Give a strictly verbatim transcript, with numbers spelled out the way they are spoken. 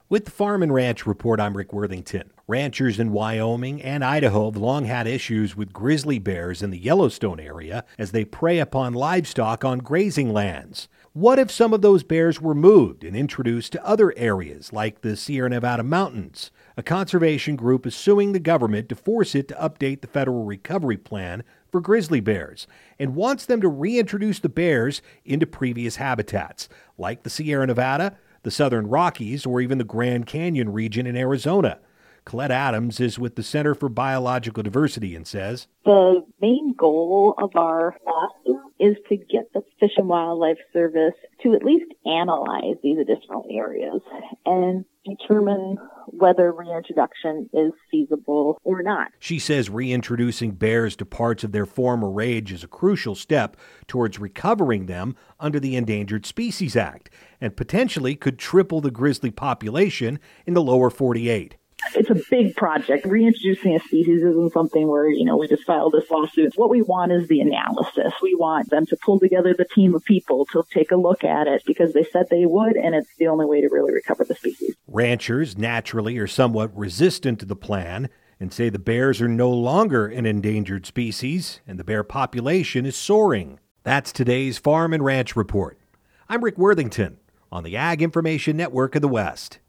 With the Farm and Ranch Report, I'm Rick Worthington. Ranchers in Wyoming and Idaho have long had issues with grizzly bears in the Yellowstone area as they prey upon livestock on grazing lands. What if some of those bears were moved and introduced to other areas like the Sierra Nevada mountains? A conservation group is suing the government to force it to update the federal recovery plan for grizzly bears and wants them to reintroduce the bears into previous habitats like the Sierra Nevada, the Southern Rockies, or even the Grand Canyon region in Arizona. Colette Adams is with the Center for Biological Diversity and says, the main goal of our lawsuit is to get the Fish and Wildlife Service to at least analyze these additional areas and determine whether reintroduction is feasible or not. She says reintroducing bears to parts of their former range is a crucial step towards recovering them under the Endangered Species Act and potentially could triple the grizzly population in the lower forty-eight. It's a big project. Reintroducing a species isn't something where, you know, we just filed this lawsuit. What we want is the analysis. We want them to pull together the team of people to take a look at it because they said they would, and it's the only way to really recover the species. Ranchers naturally are somewhat resistant to the plan and say the bears are no longer an endangered species and the bear population is soaring. That's today's Farm and Ranch Report. I'm Rick Worthington on the Ag Information Network of the West.